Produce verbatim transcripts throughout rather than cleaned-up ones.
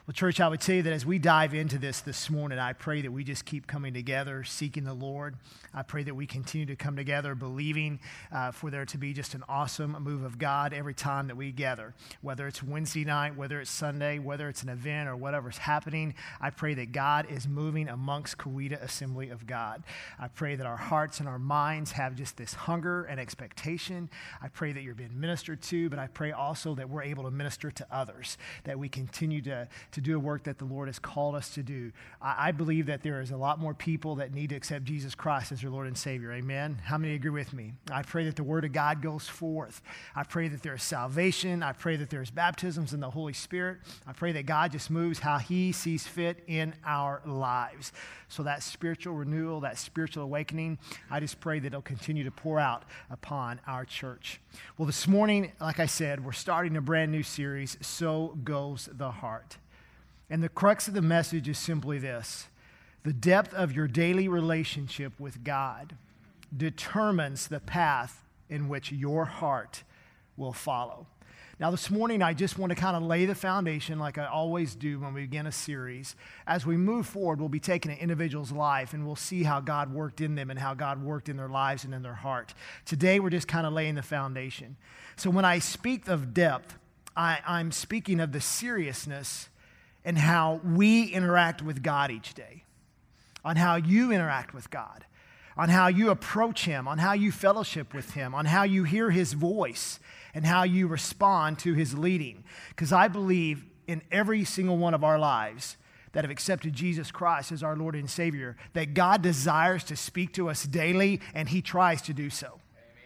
Well, church, I would say that as we dive into this this morning, I pray that we just keep coming together, seeking the Lord. I pray that we continue to come together, believing uh, for there to be just an awesome move of God every time that we gather. Whether it's Wednesday night, whether it's Sunday, whether it's an event or whatever's happening, I pray that God is moving amongst Coweta Assembly of God. I pray that our hearts and our minds have just this hunger and expectation. I pray that you're being ministered to, but I pray also that we're able to minister to others, that we continue to to do a work that the Lord has called us to do. I, I believe that there is a lot more people that need to accept Jesus Christ as their Lord and Savior. Amen? How many agree with me? I pray that the Word of God goes forth. I pray that there is salvation. I pray that there's baptisms in the Holy Spirit. I pray that God just moves how He sees fit in our lives. So that spiritual renewal, that spiritual awakening, I just pray that it'll continue to pour out upon our church. Well, this morning, like I said, we're starting a brand new series, So Goes the Heart. And the crux of the message is simply this: the depth of your daily relationship with God determines the path in which your heart will follow. Now, this morning, I just want to kind of lay the foundation like I always do when we begin a series. As we move forward, we'll be taking an individual's life, and we'll see how God worked in them and how God worked in their lives and in their heart. Today, we're just kind of laying the foundation. So when I speak of depth, I, I'm speaking of the seriousness and how we interact with God each day, on how you interact with God, on how you approach Him, on how you fellowship with Him, on how you hear His voice, and how you respond to His leading. Because I believe in every single one of our lives that have accepted Jesus Christ as our Lord and Savior, that God desires to speak to us daily, and He tries to do so.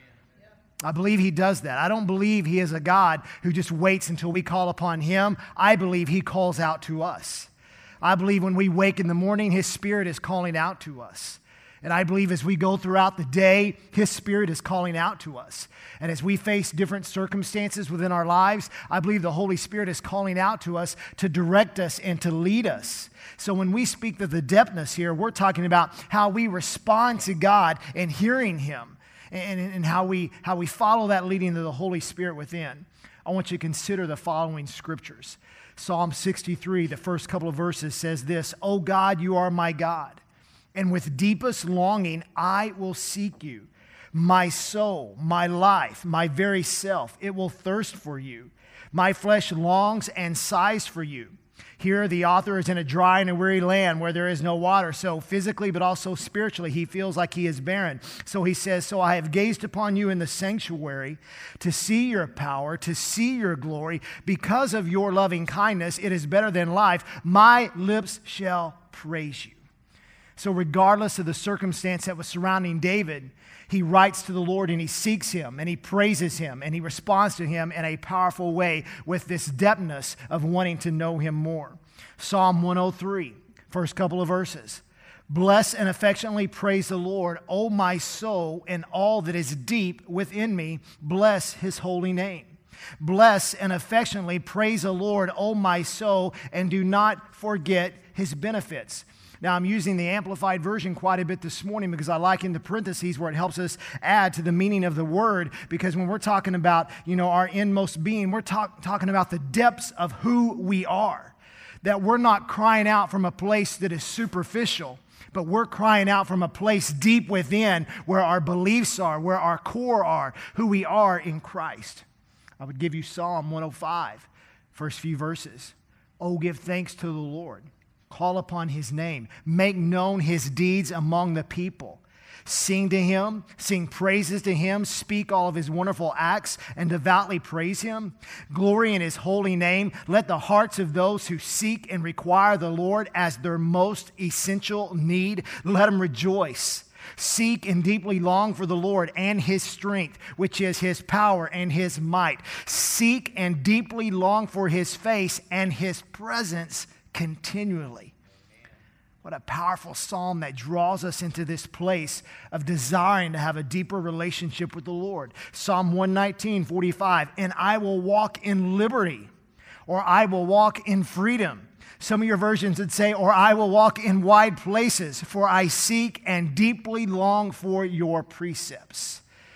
I believe He does that. I don't believe He is a God who just waits until we call upon Him. I believe He calls out to us. I believe when we wake in the morning, His Spirit is calling out to us. And I believe as we go throughout the day, His Spirit is calling out to us. And as we face different circumstances within our lives, I believe the Holy Spirit is calling out to us to direct us and to lead us. So when we speak of the depthness here, we're talking about how we respond to God and hearing Him. And, and how we how we follow that leading of the Holy Spirit within. I want you to consider the following scriptures. Psalm sixty-three, the first couple of verses says this: "O God, you are my God, and with deepest longing I will seek you. My soul, my life, my very self, it will thirst for you. My flesh longs and sighs for you." Here, the author is in a dry and a weary land where there is no water. So physically, but also spiritually, he feels like he is barren. So he says, "So I have gazed upon you in the sanctuary to see your power, to see your glory. Because of your loving kindness, it is better than life. My lips shall praise you." So regardless of the circumstance that was surrounding David, he writes to the Lord and he seeks Him and he praises Him and he responds to Him in a powerful way with this depthness of wanting to know Him more. Psalm one oh three, first couple of verses. "Bless and affectionately praise the Lord, O my soul, and all that is deep within me. Bless His holy name. Bless and affectionately praise the Lord, O my soul, and do not forget His benefits." Now, I'm using the Amplified Version quite a bit this morning because I like in the parentheses where it helps us add to the meaning of the word, because when we're talking about, you know, our inmost being, we're talk, talking about the depths of who we are, that we're not crying out from a place that is superficial, but we're crying out from a place deep within where our beliefs are, where our core are, who we are in Christ. I would give you Psalm one oh five, first few verses. "Oh, give thanks to the Lord. Call upon His name. Make known His deeds among the people. Sing to Him, sing praises to Him, speak all of His wonderful acts, and devoutly praise Him. Glory in His holy name. Let the hearts of those who seek and require the Lord as their most essential need, let them rejoice. Seek and deeply long for the Lord and His strength, which is His power and His might. Seek and deeply long for His face and His presence continually." What a powerful psalm that draws us into this place of desiring to have a deeper relationship with the Lord. Psalm one nineteen, forty-five, "And I will walk in liberty," or "I will walk in freedom." Some of your versions would say, "or I will walk in wide places, for I seek and deeply long for your precepts."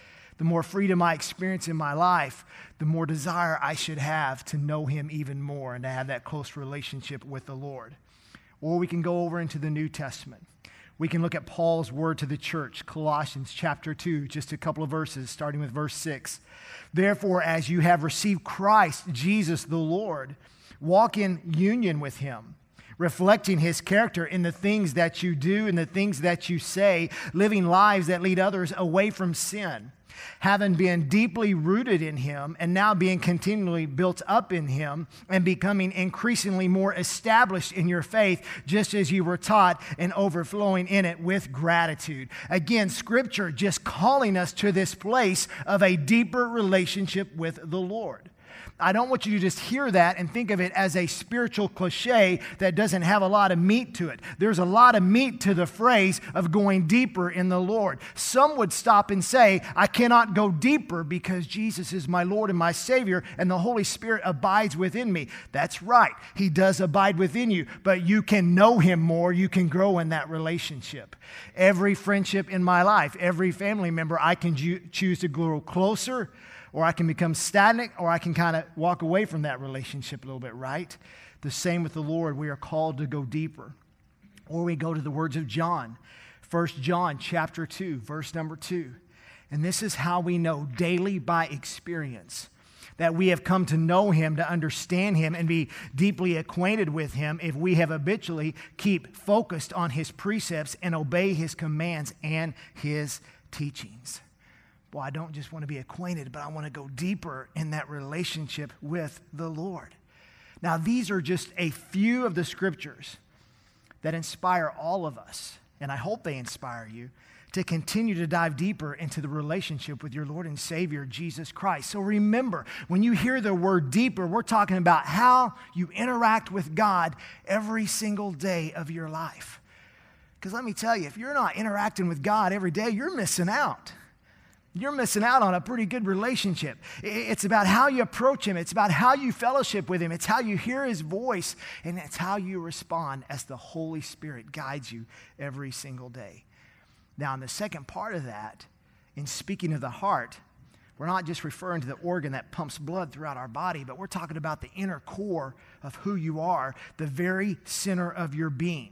the more freedom I experience in my life, the more desire I should have to know him even more and to have that close relationship with the Lord. Or we can go over into the New Testament. We can look at Paul's word to the church, Colossians chapter two, just a couple of verses, starting with verse six. Therefore, as you have received Christ, Jesus the Lord, walk in union with him, reflecting his character in the things that you do and the things that you say, living lives that lead others away from sin, having been deeply rooted in him and now being continually built up in him and becoming increasingly more established in your faith, just as you were taught, and overflowing in it with gratitude. Again, Scripture just calling us to this place of a deeper relationship with the Lord. I don't want you to just hear that and think of it as a spiritual cliche that doesn't have a lot of meat to it. There's a lot of meat to the phrase of going deeper in the Lord. Some would stop and say, I cannot go deeper because Jesus is my Lord and my Savior and the Holy Spirit abides within me. That's right. He does abide within you, but you can know him more. You can grow in that relationship. Every friendship in my life, every family member, I can ju- choose to grow closer, or I can become stagnant, or I can kind of walk away from that relationship a little bit, right? The same with the Lord. We are called to go deeper. Or we go to the words of John, First John chapter two, verse number two. And this is how we know daily by experience that we have come to know him, to understand him, and be deeply acquainted with him if we have habitually keep focused on his precepts and obey his commands and his teachings. Well, I don't just want to be acquainted, but I want to go deeper in that relationship with the Lord. Now, these are just a few of the scriptures that inspire all of us, and I hope they inspire you, to continue to dive deeper into the relationship with your Lord and Savior, Jesus Christ. So remember, when you hear the word deeper, we're talking about how you interact with God every single day of your life. Because let me tell you, if you're not interacting with God every day, you're missing out. You're missing out on a pretty good relationship. It's about how you approach him. It's about how you fellowship with him. It's how you hear his voice, and it's how you respond as the Holy Spirit guides you every single day. Now, in the second part of that, in speaking of the heart, we're not just referring to the organ that pumps blood throughout our body, but we're talking about the inner core of who you are, the very center of your being.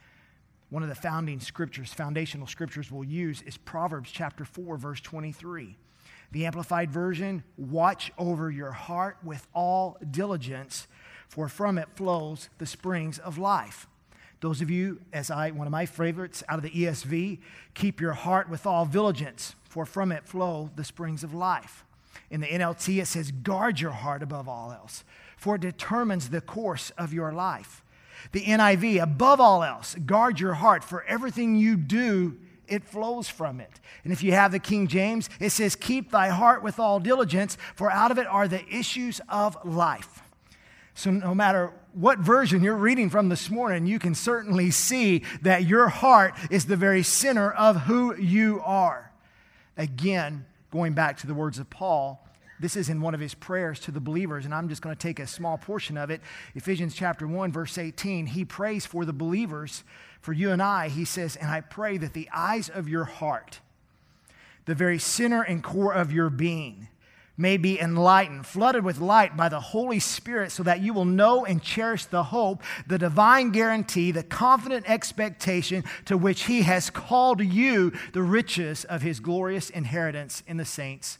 One of the founding scriptures, foundational scriptures we'll use is Proverbs chapter four, verse twenty-three. The Amplified Version, watch over your heart with all diligence, for from it flows the springs of life. Those of you, as I, one of my favorites out of the E S V, keep your heart with all diligence, for from it flow the springs of life. In the N L T, it says, guard your heart above all else, for it determines the course of your life. The N I V, above all else, guard your heart, for everything you do, it flows from it. And if you have the King James, it says, keep thy heart with all diligence, for out of it are the issues of life. So no matter what version you're reading from this morning, you can certainly see that your heart is the very center of who you are. Again, going back to the words of Paul, this is in one of his prayers to the believers, and I'm just going to take a small portion of it. Ephesians chapter one, verse eighteen, he prays for the believers, for you and I. He says, and I pray that the eyes of your heart, the very center and core of your being, may be enlightened, flooded with light by the Holy Spirit, so that you will know and cherish the hope, the divine guarantee, the confident expectation to which he has called you, the riches of his glorious inheritance in the saints,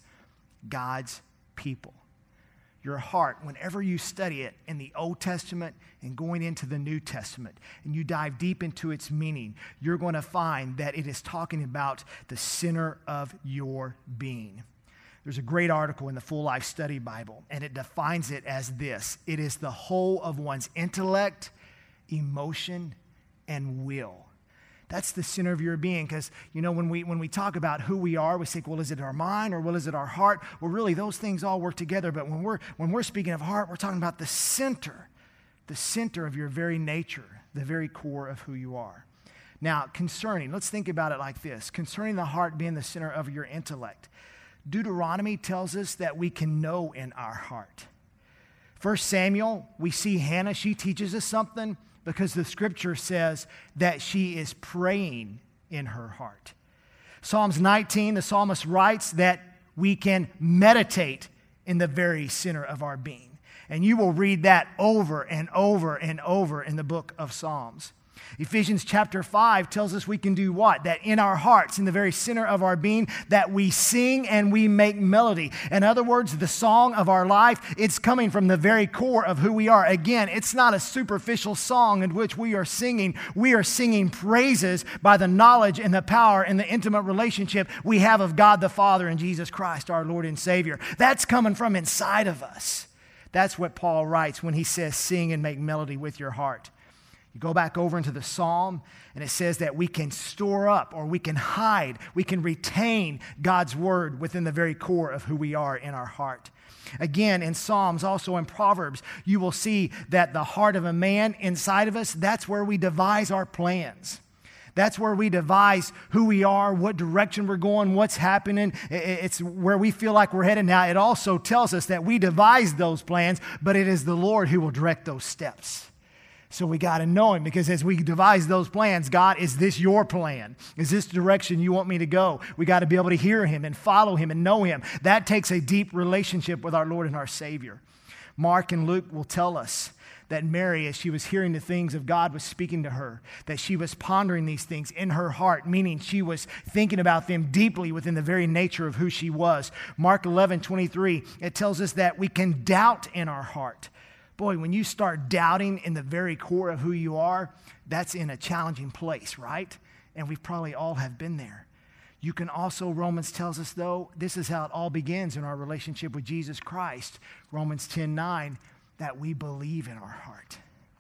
God's people. Your heart, whenever you study it in the Old Testament and going into the New Testament, and you dive deep into its meaning, you're going to find that it is talking about the center of your being. There's a great article in the Full Life Study Bible, and it defines it as this. It is the whole of one's intellect, emotion, and will. That's the center of your being, because, you know, when we when we talk about who we are, we say, well, is it our mind or well, is it our heart? Well, really, those things all work together. But when we're when we're speaking of heart, we're talking about the center, the center of your very nature, the very core of who you are. Now, concerning, let's think about it like this. Concerning the heart being the center of your intellect, Deuteronomy tells us that we can know in our heart. First Samuel, we see Hannah, she teaches us something, because the scripture says that she is praying in her heart. Psalms nineteen, the psalmist writes that we can meditate in the very center of our being. And you will read that over and over and over in the book of Psalms. Ephesians chapter five tells us we can do what? That in our hearts, in the very center of our being, that we sing and we make melody. In other words, the song of our life, it's coming from the very core of who we are. Again, it's not a superficial song in which we are singing. We are singing praises by the knowledge and the power and the intimate relationship we have of God the Father and Jesus Christ, our Lord and Savior. That's coming from inside of us. That's what Paul writes when he says, sing and make melody with your heart. You go back over into the Psalm, and it says that we can store up or we can hide, we can retain God's word within the very core of who we are in our heart. Again, in Psalms, also in Proverbs, you will see that the heart of a man inside of us, that's where we devise our plans. That's where we devise who we are, what direction we're going, what's happening. It's where we feel like we're headed. Now, it also tells us that we devise those plans, but it is the Lord who will direct those steps. So we got to know him, because as we devise those plans, God, is this your plan? Is this the direction you want me to go? We got to be able to hear him and follow him and know him. That takes a deep relationship with our Lord and our Savior. Mark and Luke will tell us that Mary, as she was hearing the things of God, was speaking to her, that she was pondering these things in her heart, meaning she was thinking about them deeply within the very nature of who she was. Mark eleven twenty-three, it tells us that we can doubt in our heart. Boy, when you start doubting in the very core of who you are, that's in a challenging place, right? And we probably all have been there. You can also, Romans tells us, though, this is how it all begins in our relationship with Jesus Christ. Romans ten nine, that we believe in our heart.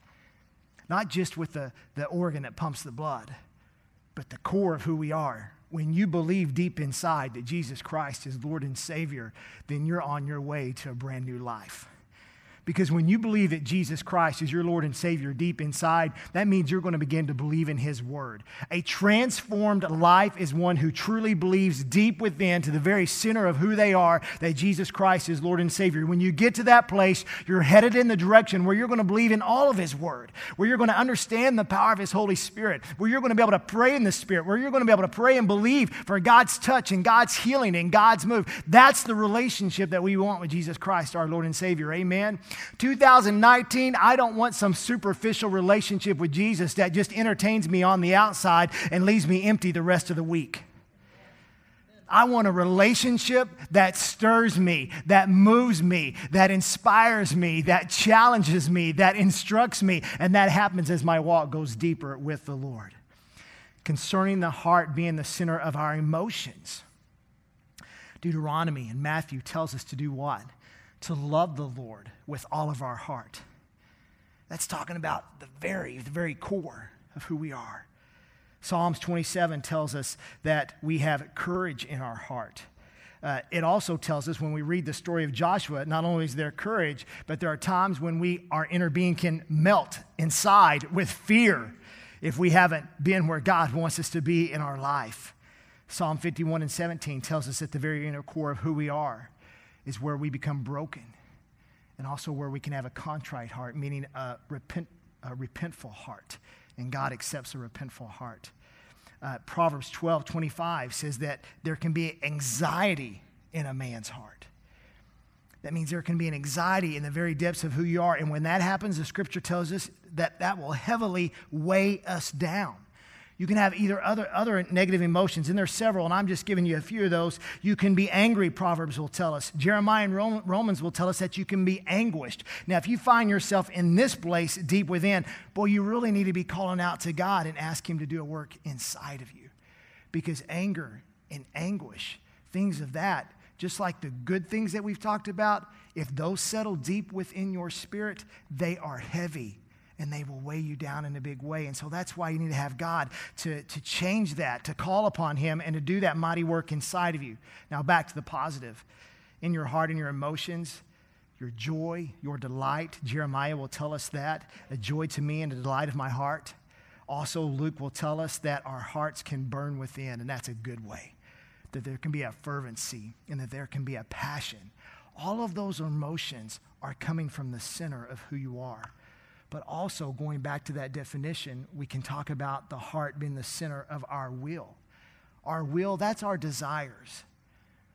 Not just with the, the organ that pumps the blood, but the core of who we are. When you believe deep inside that Jesus Christ is Lord and Savior, then you're on your way to a brand new life. Because when you believe that Jesus Christ is your Lord and Savior deep inside, that means you're going to begin to believe in his word. A transformed life is one who truly believes deep within, to the very center of who they are, that Jesus Christ is Lord and Savior. When you get to that place, you're headed in the direction where you're going to believe in all of his word, where you're going to understand the power of his Holy Spirit, where you're going to be able to pray in the Spirit, where you're going to be able to pray and believe for God's touch and God's healing and God's move. That's the relationship that we want with Jesus Christ, our Lord and Savior. Amen. two thousand nineteen, I don't want some superficial relationship with Jesus that just entertains me on the outside and leaves me empty the rest of the week. I want a relationship that stirs me, that moves me, that inspires me, that challenges me, that instructs me, and that happens as my walk goes deeper with the Lord. Concerning the heart being the center of our emotions, Deuteronomy and Matthew tells us to do what? To love the Lord with all of our heart. That's talking about the very, the very core of who we are. Psalms twenty-seven tells us that we have courage in our heart. Uh, it also tells us when we read the story of Joshua, not only is there courage, but there are times when we, our inner being can melt inside with fear if we haven't been where God wants us to be in our life. Psalm fifty-one and seventeen tells us that the very inner core of who we are is where we become broken, and also where we can have a contrite heart, meaning a, repent, a repentful heart, and God accepts a repentful heart. Uh, Proverbs twelve twenty-five says that there can be anxiety in a man's heart. That means there can be an anxiety in the very depths of who you are, and when that happens, the scripture tells us that that will heavily weigh us down. You can have either other, other negative emotions, and there's several, and I'm just giving you a few of those. You can be angry, Proverbs will tell us. Jeremiah and Romans will tell us that you can be anguished. Now, if you find yourself in this place deep within, boy, you really need to be calling out to God and ask him to do a work inside of you. Because anger and anguish, things of that, just like the good things that we've talked about, if those settle deep within your spirit, they are heavy. And they will weigh you down in a big way. And so that's why you need to have God to, to change that, to call upon him, and to do that mighty work inside of you. Now back to the positive. In your heart and your emotions, your joy, your delight. Jeremiah will tell us that. A joy to me and a delight of my heart. Also, Luke will tell us that our hearts can burn within, and that's a good way. That there can be a fervency and that there can be a passion. All of those emotions are coming from the center of who you are. But also, going back to that definition, we can talk about the heart being the center of our will. Our will, that's our desires.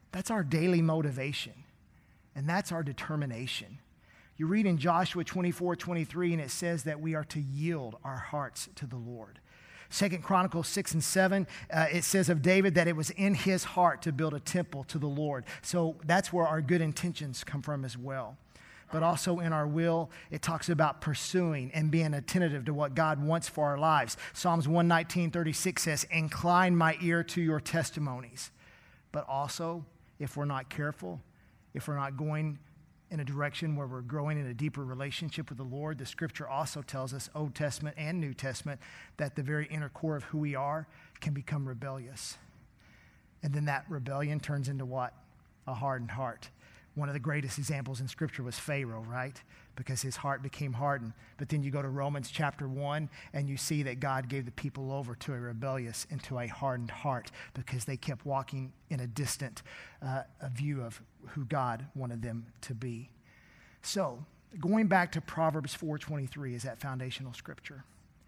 That's our daily motivation, and that's our determination. You read in Joshua twenty-four twenty-three, and it says that we are to yield our hearts to the Lord. Second Chronicles six and seven, uh, it says of David that it was in his heart to build a temple to the Lord. So that's where our good intentions come from as well. But also in our will, it talks about pursuing and being attentive to what God wants for our lives. Psalms one nineteen thirty-six says, incline my ear to your testimonies. But also, if we're not careful, if we're not going in a direction where we're growing in a deeper relationship with the Lord, the scripture also tells us, Old Testament and New Testament, that the very inner core of who we are can become rebellious. And then that rebellion turns into what? A hardened heart. One of the greatest examples in scripture was Pharaoh, right? Because his heart became hardened. But then you go to Romans chapter one, and you see that God gave the people over to a rebellious and to a hardened heart because they kept walking in a distant uh, a view of who God wanted them to be. So, going back to Proverbs four twenty-three is that foundational scripture.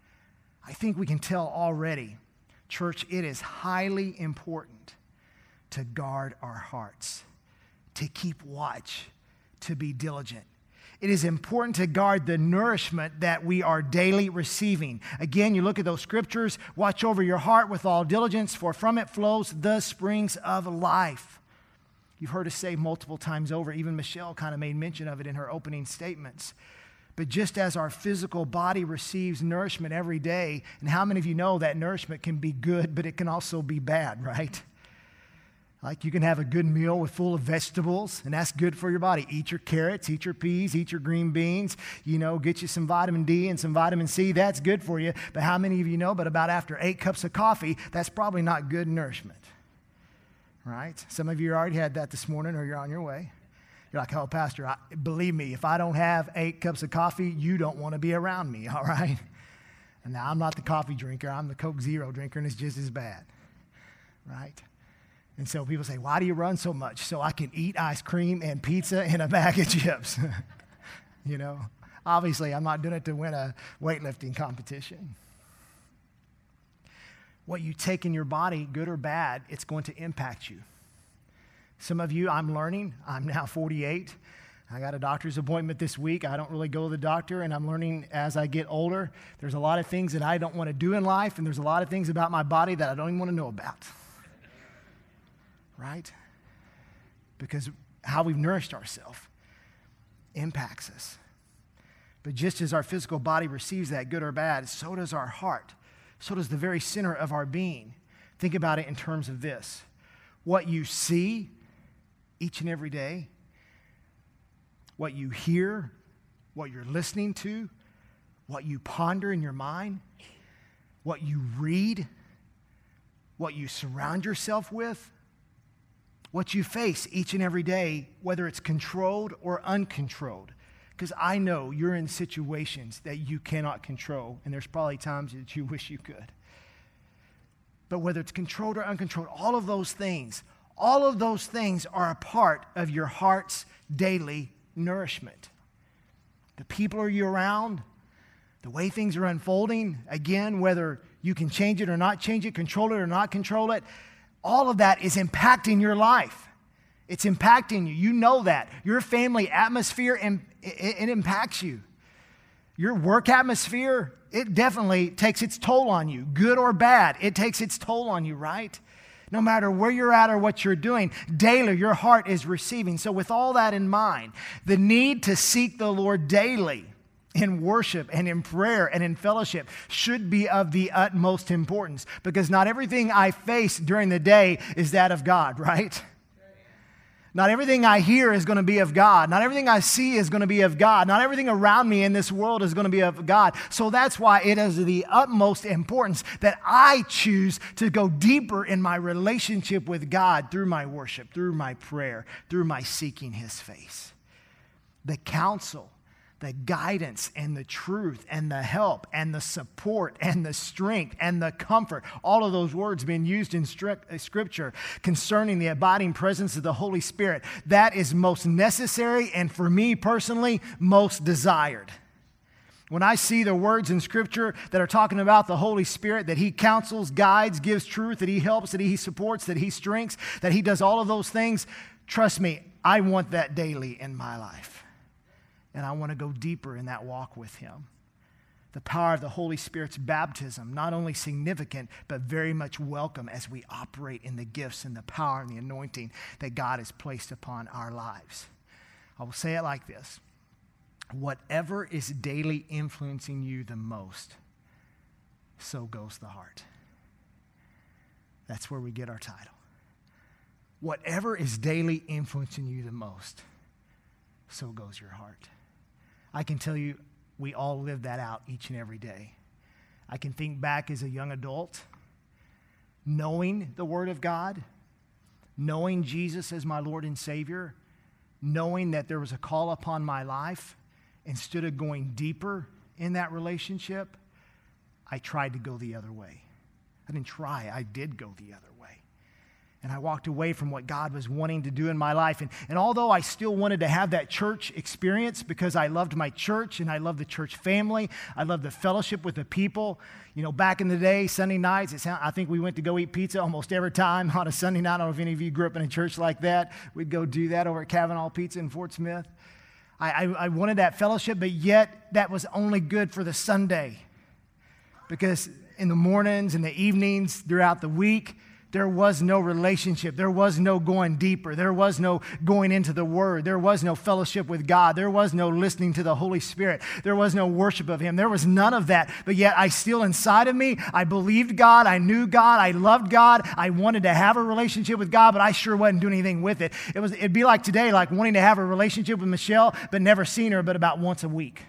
I think we can tell already, church, it is highly important to guard our hearts, to keep watch, to be diligent. It is important to guard the nourishment that we are daily receiving. Again, you look at those scriptures, watch over your heart with all diligence, for from it flows the springs of life. You've heard us say multiple times over, even Michelle kind of made mention of it in her opening statements. But just as our physical body receives nourishment every day, and how many of you know that nourishment can be good, but it can also be bad, right? Like you can have a good meal with full of vegetables, and that's good for your body. Eat your carrots, eat your peas, eat your green beans, you know, get you some vitamin D and some vitamin C. That's good for you. But how many of you know, but about after eight cups of coffee, that's probably not good nourishment, right? Some of you already had that this morning, or you're on your way. You're like, oh, Pastor, I, believe me, if I don't have eight cups of coffee, you don't want to be around me, all right? And now I'm not the coffee drinker. I'm the Coke Zero drinker, and it's just as bad, right? And so people say, why do you run so much? So I can eat ice cream and pizza and a bag of chips. You know, obviously I'm not doing it to win a weightlifting competition. What you take in your body, good or bad, it's going to impact you. Some of you, I'm learning. I'm now forty-eight. I got a doctor's appointment this week. I don't really go to the doctor, and I'm learning as I get older. There's a lot of things that I don't want to do in life, and there's a lot of things about my body that I don't even want to know about. Right? Because how we've nourished ourselves impacts us. But just as our physical body receives that, good or bad, so does our heart. So does the very center of our being. Think about it in terms of this. What you see each and every day, what you hear, what you're listening to, what you ponder in your mind, what you read, what you surround yourself with, what you face each and every day, whether it's controlled or uncontrolled. Because I know you're in situations that you cannot control, and there's probably times that you wish you could. But whether it's controlled or uncontrolled, all of those things, all of those things are a part of your heart's daily nourishment. The people are you around, the way things are unfolding, again, whether you can change it or not change it, control it or not control it, all of that is impacting your life. It's impacting you. You know that. Your family atmosphere, it, it impacts you. Your work atmosphere, it definitely takes its toll on you. Good or bad, it takes its toll on you, right? No matter where you're at or what you're doing, daily your heart is receiving. So with all that in mind, the need to seek the Lord daily in worship and in prayer and in fellowship should be of the utmost importance, because not everything I face during the day is that of God, right? Not everything I hear is going to be of God. Not everything I see is going to be of God. Not everything around me in this world is going to be of God. So that's why it is of the utmost importance that I choose to go deeper in my relationship with God through my worship, through my prayer, through my seeking His face. The counsel, the guidance and the truth and the help and the support and the strength and the comfort, all of those words being used in Scripture concerning the abiding presence of the Holy Spirit, that is most necessary and for me personally, most desired. When I see the words in Scripture that are talking about the Holy Spirit, that He counsels, guides, gives truth, that He helps, that He supports, that He strengthens, that He does all of those things, trust me, I want that daily in my life. And I want to go deeper in that walk with Him. The power of the Holy Spirit's baptism, not only significant, but very much welcome as we operate in the gifts and the power and the anointing that God has placed upon our lives. I will say it like this. Whatever is daily influencing you the most, so goes the heart. That's where we get our title. Whatever is daily influencing you the most, so goes your heart. I can tell you, we all live that out each and every day. I can think back as a young adult, knowing the Word of God, knowing Jesus as my Lord and Savior, knowing that there was a call upon my life. Instead of going deeper in that relationship, I tried to go the other way. I didn't try, I did go the other way. And I walked away from what God was wanting to do in my life. And, and although I still wanted to have that church experience because I loved my church and I loved the church family, I loved the fellowship with the people. You know, back in the day, Sunday nights, it sound, I think we went to go eat pizza almost every time on a Sunday night. I don't know if any of you grew up in a church like that. We'd go do that over at Kavanaugh Pizza in Fort Smith. I, I, I wanted that fellowship, but yet that was only good for the Sunday. Because in the mornings and the evenings throughout the week, there was no relationship. There was no going deeper. There was no going into the Word. There was no fellowship with God. There was no listening to the Holy Spirit. There was no worship of Him. There was none of that. But yet I still inside of me, I believed God. I knew God. I loved God. I wanted to have a relationship with God, but I sure wasn't doing anything with it. It was, it'd be like today, like wanting to have a relationship with Michelle, but never seeing her but about once a week.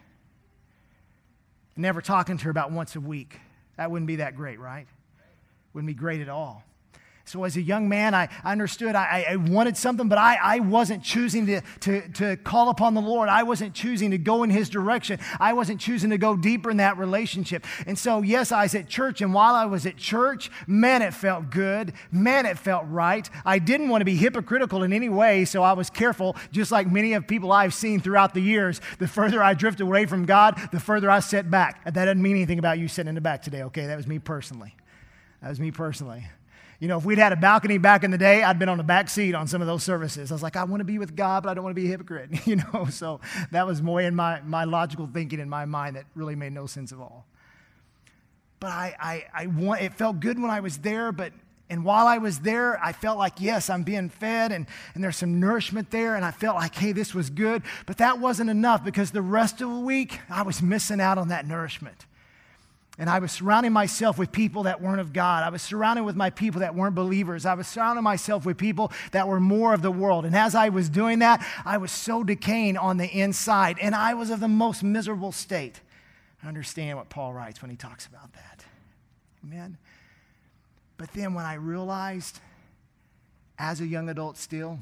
Never talking to her about once a week. That wouldn't be that great, right? Wouldn't be great at all. So as a young man, I, I understood I, I wanted something, but I, I wasn't choosing to, to, to call upon the Lord. I wasn't choosing to go in His direction. I wasn't choosing to go deeper in that relationship. And so, yes, I was at church, and while I was at church, man, it felt good. Man, it felt right. I didn't want to be hypocritical in any way, so I was careful, just like many of people I've seen throughout the years. The further I drifted away from God, the further I sat back. That doesn't mean anything about you sitting in the back today, okay? That was me personally. That was me personally. You know, if we'd had a balcony back in the day, I'd been on the back seat on some of those services. I was like, I want to be with God, but I don't want to be a hypocrite. You know, so that was more in my, my logical thinking in my mind that really made no sense at all. But I, I, I want, it felt good when I was there, but and while I was there, I felt like, yes, I'm being fed, and, and there's some nourishment there, and I felt like, hey, this was good. But that wasn't enough because the rest of the week, I was missing out on that nourishment. And I was surrounding myself with people that weren't of God. I was surrounded with my people that weren't believers. I was surrounding myself with people that were more of the world. And as I was doing that, I was so decaying on the inside. And I was of the most miserable state. I understand what Paul writes when he talks about that. Amen. But then when I realized, as a young adult still,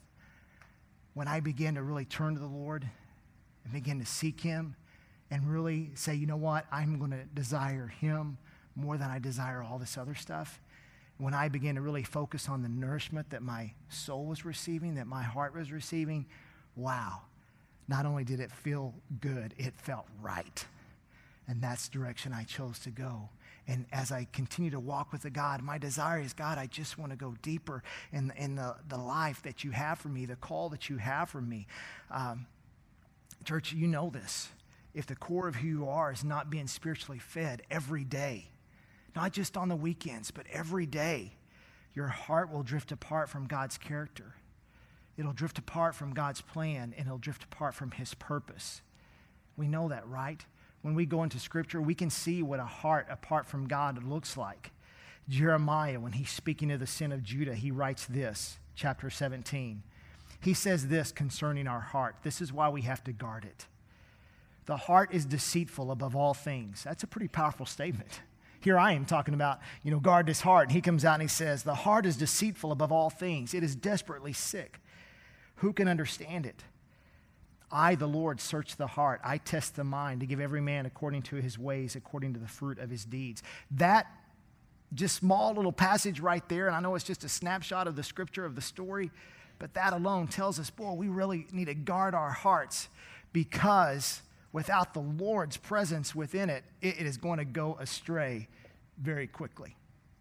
when I began to really turn to the Lord and begin to seek Him, and really say, you know what, I'm going to desire Him more than I desire all this other stuff. When I began to really focus on the nourishment that my soul was receiving, that my heart was receiving, wow, not only did it feel good, it felt right. And that's the direction I chose to go. And as I continue to walk with the God, my desire is, God, I just want to go deeper in, in the, the life that you have for me, the call that you have for me. Um, church, you know this. If the core of who you are is not being spiritually fed every day, not just on the weekends, but every day, your heart will drift apart from God's character. It'll drift apart from God's plan, and it'll drift apart from His purpose. We know that, right? When we go into Scripture, we can see what a heart apart from God looks like. Jeremiah, when he's speaking of the sin of Judah, he writes this, chapter seventeen. He says this concerning our heart. This is why we have to guard it. The heart is deceitful above all things. That's a pretty powerful statement. Here I am talking about, you know, guard this heart. And he comes out and he says, the heart is deceitful above all things. It is desperately sick. Who can understand it? I, the Lord, search the heart. I test the mind to give every man according to his ways, according to the fruit of his deeds. That just small little passage right there, and I know it's just a snapshot of the Scripture of the story, but that alone tells us, boy, we really need to guard our hearts because without the Lord's presence within it, it is going to go astray very quickly.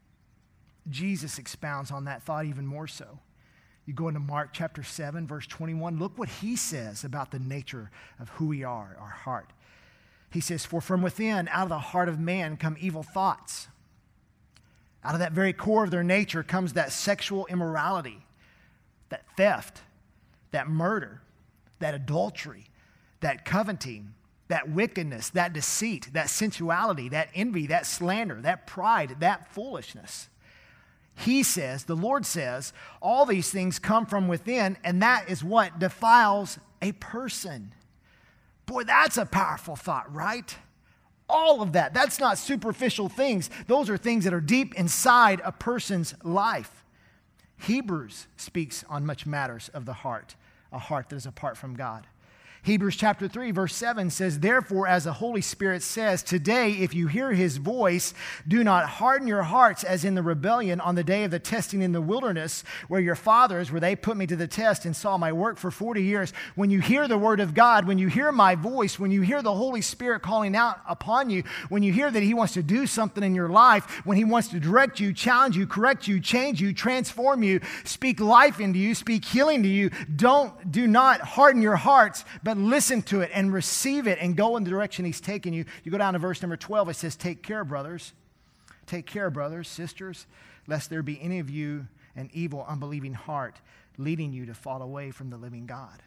Jesus expounds on that thought even more so. You go into Mark chapter seven, verse twenty-one. Look what he says about the nature of who we are, our heart. He says, for from within, out of the heart of man, come evil thoughts. Out of that very core of their nature comes that sexual immorality, that theft, that murder, that adultery, that coveting, that wickedness, that deceit, that sensuality, that envy, that slander, that pride, that foolishness. He says, the Lord says, all these things come from within, and that is what defiles a person. Boy, that's a powerful thought, right? All of that. That's not superficial things. Those are things that are deep inside a person's life. Hebrews speaks on much matters of the heart, a heart that is apart from God. Hebrews chapter three, verse seven says, therefore, as the Holy Spirit says, today, if you hear his voice, do not harden your hearts as in the rebellion on the day of the testing in the wilderness, where your fathers, where they put me to the test and saw my work for forty years. When you hear the word of God, when you hear my voice, when you hear the Holy Spirit calling out upon you, when you hear that he wants to do something in your life, when he wants to direct you, challenge you, correct you, change you, transform you, speak life into you, speak healing to you, don't, do not harden your hearts, but listen to it and receive it and go in the direction he's taking you. You go down to verse number twelve, it says, take care, brothers. Take care, brothers, sisters, lest there be any of you an evil, unbelieving heart leading you to fall away from the living God.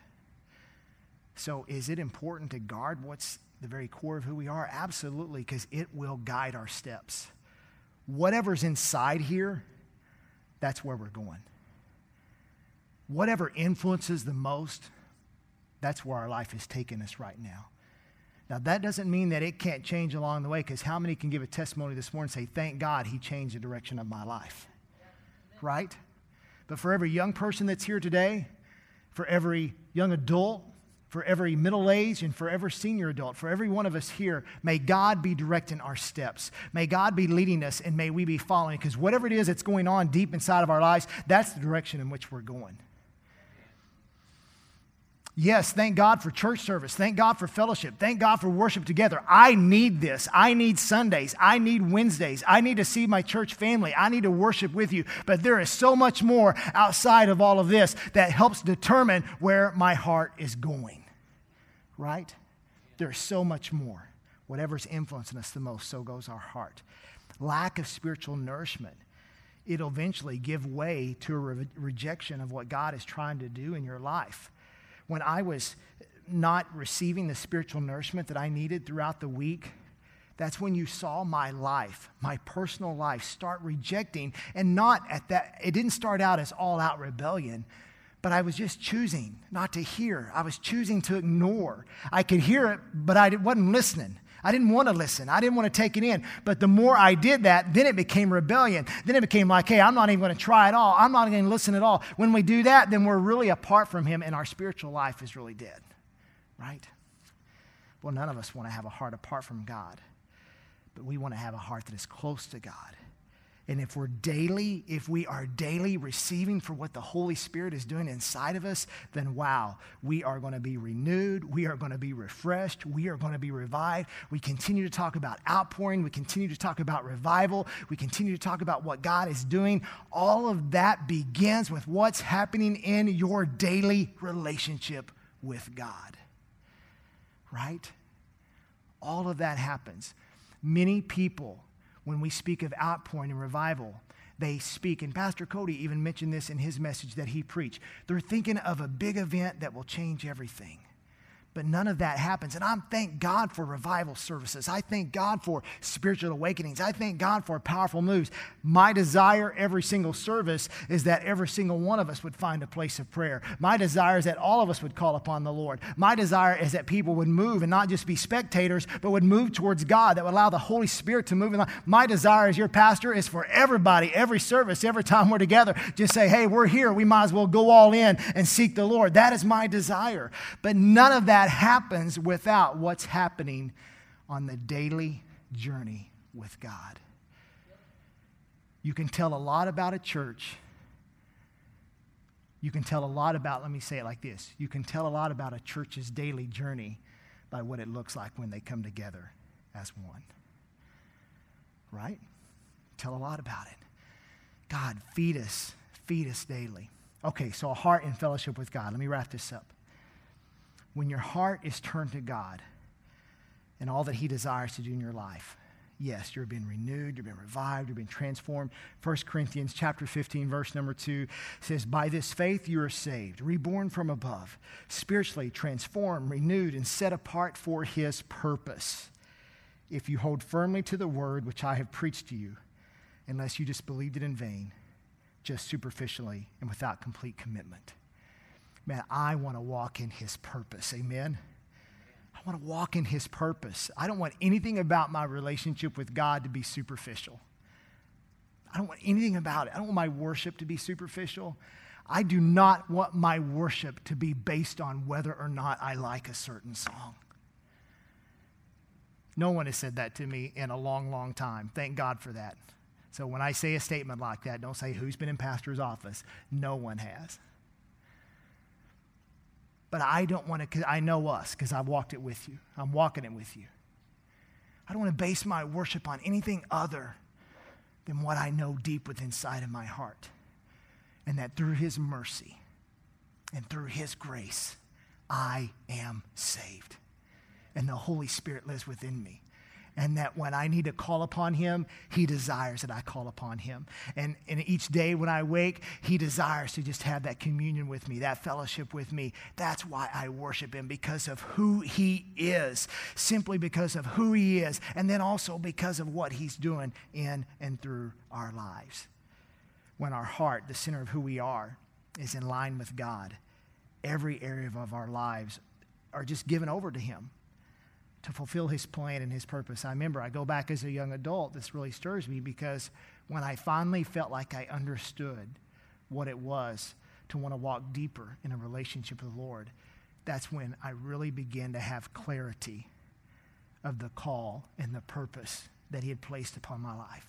So is it important to guard what's the very core of who we are? Absolutely, because it will guide our steps. Whatever's inside here, that's where we're going. Whatever influences the most, that's where our life is taking us right now. Now, that doesn't mean that it can't change along the way, because how many can give a testimony this morning and say, thank God he changed the direction of my life? Right? But for every young person that's here today, for every young adult, for every middle-aged, and for every senior adult, for every one of us here, may God be directing our steps. May God be leading us, and may we be following, because whatever it is that's going on deep inside of our lives, that's the direction in which we're going. Yes, thank God for church service. Thank God for fellowship. Thank God for worship together. I need this. I need Sundays. I need Wednesdays. I need to see my church family. I need to worship with you. But there is so much more outside of all of this that helps determine where my heart is going. Right? There's so much more. Whatever's influencing us the most, so goes our heart. Lack of spiritual nourishment, it'll eventually give way to a re- rejection of what God is trying to do in your life. When I was not receiving the spiritual nourishment that I needed throughout the week, that's when you saw my life, my personal life, start rejecting. And not at that, it didn't start out as all-out rebellion, but I was just choosing not to hear. I was choosing to ignore. I could hear it, but I wasn't listening. I didn't want to listen. I didn't want to take it in. But the more I did that, then it became rebellion. Then it became like, hey, I'm not even going to try at all. I'm not going to listen at all. When we do that, then we're really apart from him, and our spiritual life is really dead. Right? Well, none of us want to have a heart apart from God, but we want to have a heart that is close to God. And if we're daily, if we are daily receiving for what the Holy Spirit is doing inside of us, then wow, we are going to be renewed. We are going to be refreshed. We are going to be revived. We continue to talk about outpouring. We continue to talk about revival. We continue to talk about what God is doing. All of that begins with what's happening in your daily relationship with God. Right? All of that happens. Many people, when we speak of outpouring and revival, they speak, and Pastor Cody even mentioned this in his message that he preached. They're thinking of a big event that will change everything. But none of that happens. And I thank God for revival services. I thank God for spiritual awakenings. I thank God for powerful moves. My desire every single service is that every single one of us would find a place of prayer. My desire is that all of us would call upon the Lord. My desire is that people would move and not just be spectators, but would move towards God, that would allow the Holy Spirit to move in life. My desire as your pastor is for everybody, every service, every time we're together, just say, hey, we're here. We might as well go all in and seek the Lord. That is my desire. But none of that happens without what's happening on the daily journey with God. You can tell a lot about a church. You can tell a lot about, let me say it like this. You can tell a lot about a church's daily journey by what it looks like when they come together as one. Right? Tell a lot about it. God, feed us, feed us daily. Okay, so a heart in fellowship with God. Let me wrap this up. When your heart is turned to God and all that he desires to do in your life, yes, you're being renewed, you're being revived, you're being transformed. First Corinthians chapter fifteen, verse number two says, by this faith you are saved, reborn from above, spiritually transformed, renewed, and set apart for his purpose. If you hold firmly to the word which I have preached to you, unless you just believed it in vain, just superficially and without complete commitment. Man, I want to walk in his purpose. Amen? I want to walk in his purpose. I don't want anything about my relationship with God to be superficial. I don't want anything about it. I don't want my worship to be superficial. I do not want my worship to be based on whether or not I like a certain song. No one has said that to me in a long, long time. Thank God for that. So when I say a statement like that, don't say who's been in pastor's office. No one has. But I don't want to, I know us because I've walked it with you. I'm walking it with you. I don't want to base my worship on anything other than what I know deep within inside of my heart. And that through his mercy and through his grace, I am saved. And the Holy Spirit lives within me. And that when I need to call upon him, he desires that I call upon him. And, and each day when I wake, he desires to just have that communion with me, that fellowship with me. That's why I worship him, because of who he is, simply because of who he is, and then also because of what he's doing in and through our lives. When our heart, the center of who we are, is in line with God, every area of our lives are just given over to him to fulfill his plan and his purpose. I remember I go back as a young adult. This really stirs me because when I finally felt like I understood what it was to want to walk deeper in a relationship with the Lord, that's when I really began to have clarity of the call and the purpose that he had placed upon my life.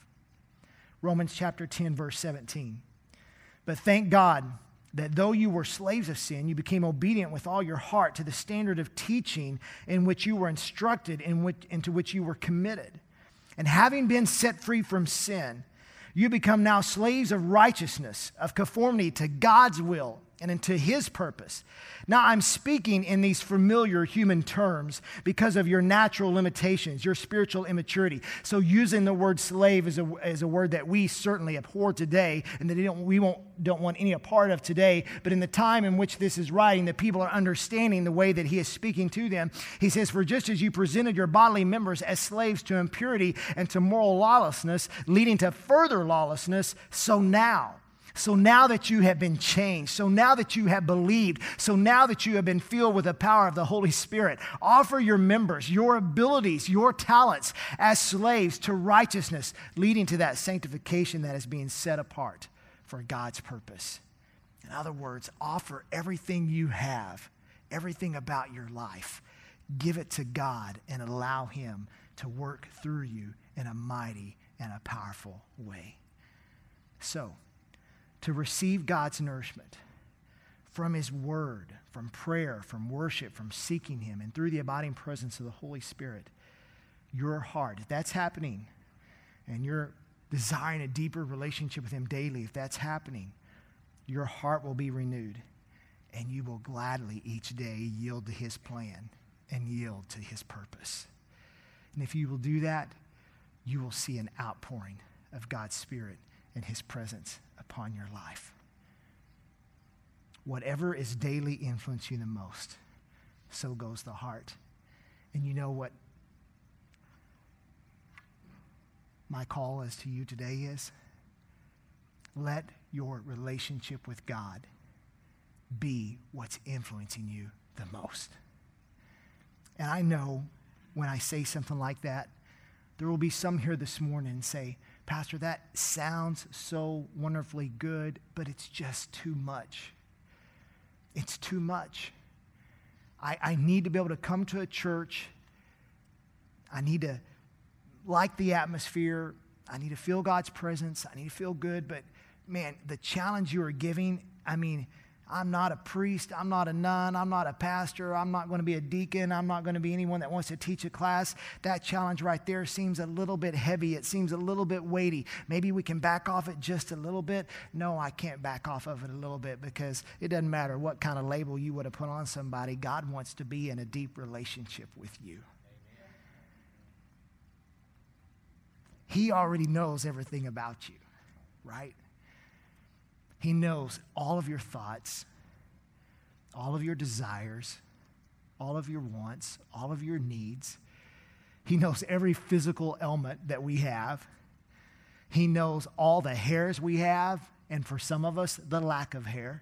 Romans chapter ten, verse seventeen. But thank God that though you were slaves of sin, you became obedient with all your heart to the standard of teaching in which you were instructed, in which, into which you were committed. And having been set free from sin, you become now slaves of righteousness, of conformity to God's will and into his purpose. Now I'm speaking in these familiar human terms because of your natural limitations, your spiritual immaturity. So using the word slave is a, is a word that we certainly abhor today and that we don't, we won't, don't want any a part of today. But in the time in which this is writing, the people are understanding the way that he is speaking to them. He says, for just as you presented your bodily members as slaves to impurity and to moral lawlessness, leading to further lawlessness, so now, So now that you have been changed, so now that you have believed, so now that you have been filled with the power of the Holy Spirit, offer your members, your abilities, your talents as slaves to righteousness, leading to that sanctification that is being set apart for God's purpose. In other words, offer everything you have, everything about your life. Give it to God and allow him to work through you in a mighty and a powerful way. So, to receive God's nourishment from his word, from prayer, from worship, from seeking him, and through the abiding presence of the Holy Spirit, your heart, if that's happening, and you're desiring a deeper relationship with him daily, if that's happening, your heart will be renewed, and you will gladly each day yield to his plan and yield to his purpose. And if you will do that, you will see an outpouring of God's Spirit and his presence upon your life. Whatever is daily influencing you the most, so goes the heart. And you know what my call is to you today is? Let your relationship with God be what's influencing you the most. And I know when I say something like that, there will be some here this morning and say, Pastor, that sounds so wonderfully good, but it's just too much. It's too much. I, I need to be able to come to a church. I need to like the atmosphere. I need to feel God's presence. I need to feel good. But man, the challenge you are giving, I mean, I'm not a priest. I'm not a nun. I'm not a pastor. I'm not going to be a deacon. I'm not going to be anyone that wants to teach a class. That challenge right there seems a little bit heavy. It seems a little bit weighty. Maybe we can back off it just a little bit. No, I can't back off of it a little bit because it doesn't matter what kind of label you would have put on somebody. God wants to be in a deep relationship with you. He already knows everything about you, right? He knows all of your thoughts, all of your desires, all of your wants, all of your needs. He knows every physical ailment that we have. He knows all the hairs we have, and for some of us, the lack of hair.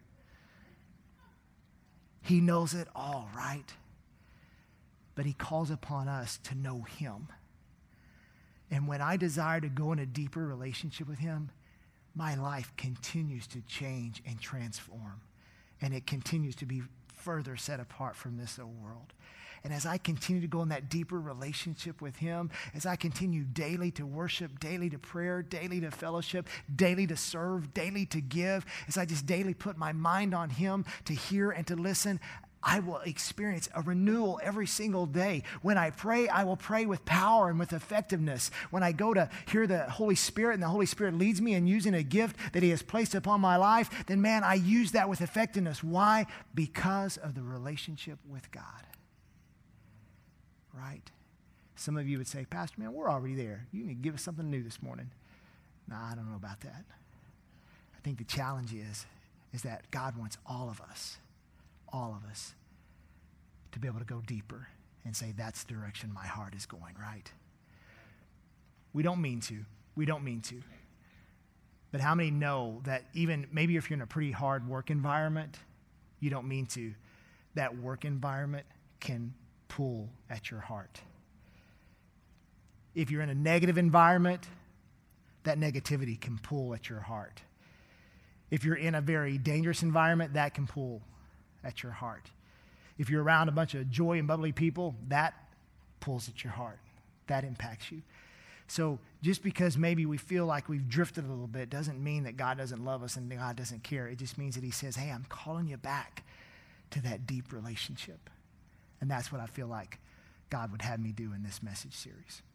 He knows it all, right? But he calls upon us to know him. And when I desire to go in a deeper relationship with him, my life continues to change and transform. And it continues to be further set apart from this old world. And as I continue to go in that deeper relationship with him, as I continue daily to worship, daily to prayer, daily to fellowship, daily to serve, daily to give, as I just daily put my mind on him to hear and to listen, I will experience a renewal every single day. When I pray, I will pray with power and with effectiveness. When I go to hear the Holy Spirit and the Holy Spirit leads me in using a gift that he has placed upon my life, then man, I use that with effectiveness. Why? Because of the relationship with God. Right? Some of you would say, Pastor, man, we're already there. You need to give us something new this morning. No, I don't know about that. I think the challenge is, is that God wants all of us, all of us, to be able to go deeper and say, that's the direction my heart is going, right? We don't mean to. We don't mean to. But how many know that even maybe if you're in a pretty hard work environment, you don't mean to, that work environment can pull at your heart. If you're in a negative environment, that negativity can pull at your heart. If you're in a very dangerous environment, that can pull at your heart. If you're around a bunch of joy and bubbly people, that pulls at your heart. That impacts you. So just because maybe we feel like we've drifted a little bit doesn't mean that God doesn't love us and God doesn't care. It just means that he says, hey, I'm calling you back to that deep relationship. And that's what I feel like God would have me do in this message series.